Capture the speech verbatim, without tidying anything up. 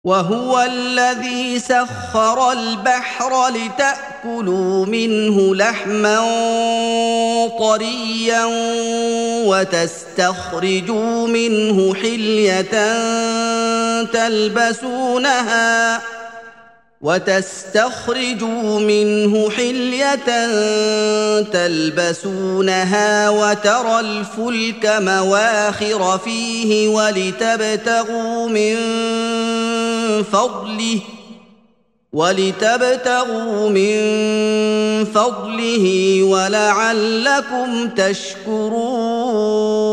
وهو الذي سخر البحر لتأكلوا منه لحما طريا وتستخرجوا منه حلية تلبسونها وتستخرجوا منه حلية تلبسونها وترى الفلك مواخر فيه ولتبتغوا من فضله ولتبتغوا من فضله ولعلكم تشكرون